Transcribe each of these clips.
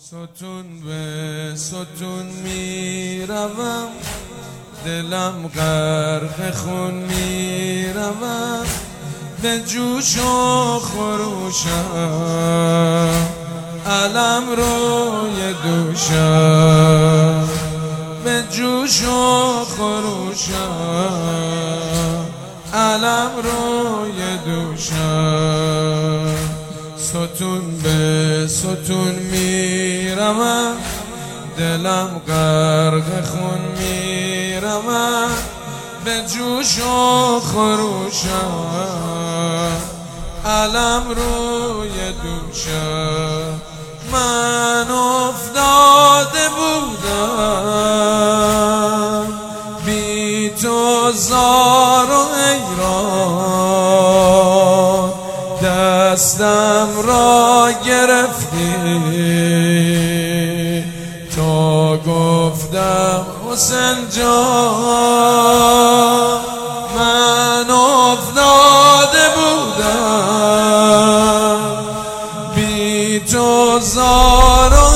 ستون به ستون میروم، دلم غرق خون میروم، به جوش و خروشم علم روی دوشم، به جوش و خروشم علم روی دوشم. ستون به ستون میروم، دلم غرق خون میروم، به جوش و خروشم علم روی دوشم. من افتاده بودم بی تو زار و حیران، دستم را گرفتی تا گفتم حسین جان. من افتاده بودم بی تو زار و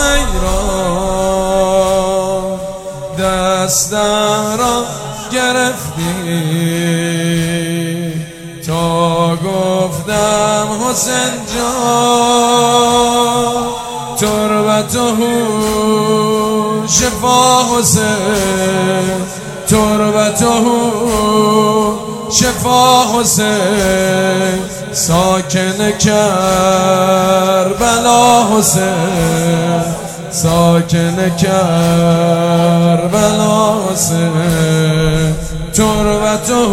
حیران، دستم را گرفتی تا گفتم حسین جان. تربته شفا حسین، تربته شفا حسین، ساکن کربلا حسین، ساکن کربلا حسین. تربته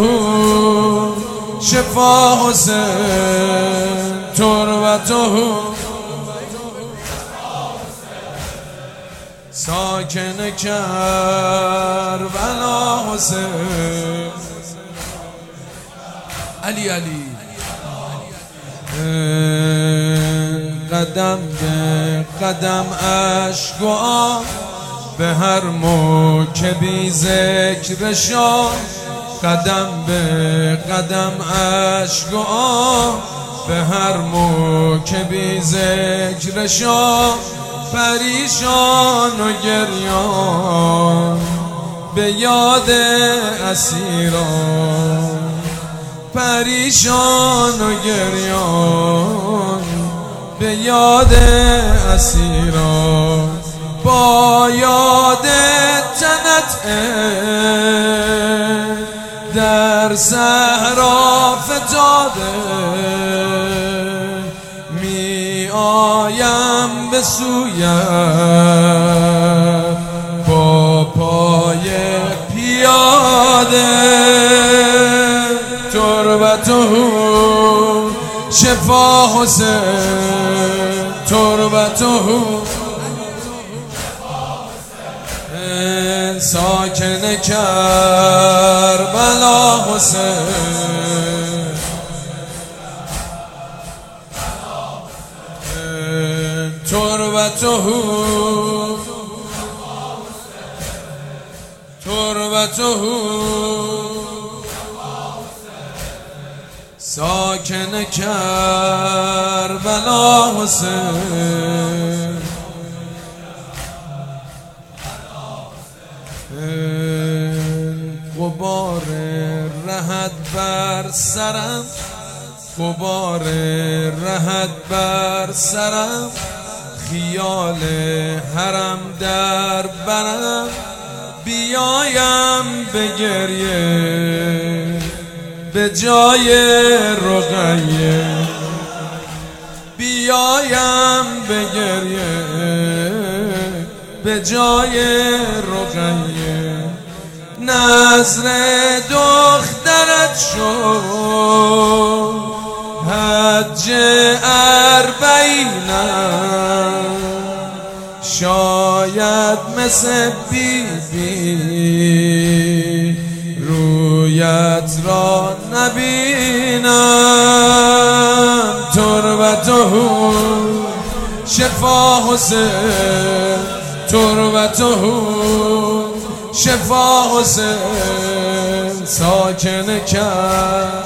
شفا حسین، تربته ساکن کربلا حسین. علی علی قدم به قدم اشک و آه، به هر موکبی ذکر شاه. قدم به قدم اشک و آه، به هر موکبی ذکر شاه. پریشان و گریان به یاد اسیران، پریشان و گریان به یاد اسیران. با یاد تنت در صحرا فتاده، می آیم به سویت با پای پیاده. تربته شفا حسین، تربته ساکن کربلا حسین. تربته تربته ساکن کربلا حسین. غبار رهت بر سرم، غبار رهت بر سرم، خیال حرم در برم. بیایم به گریه به جای رقیه، بیایم به گریه به جای رقیه. نظر دخترت شد حج اربعینم، شاید مثل بیبی رویت را نبینم. تربته شفا حسین، تربته شفا حسین، ساکن کرد.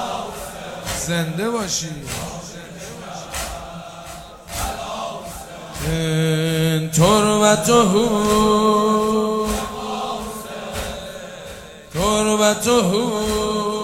زنده باشی. تربته تربته